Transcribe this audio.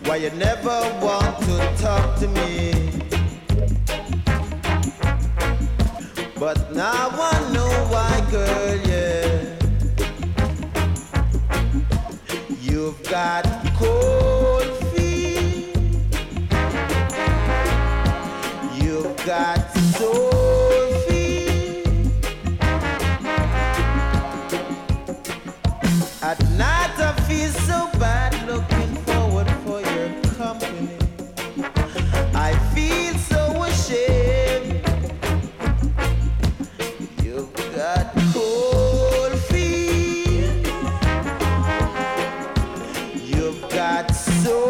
Why you never want to talk to me? But now I know why, girl, yeah. You've got cold feet. You've got soul feet. At night I feel so bad looking forward for your company. I feel so ashamed. You've got cold feet. You've got so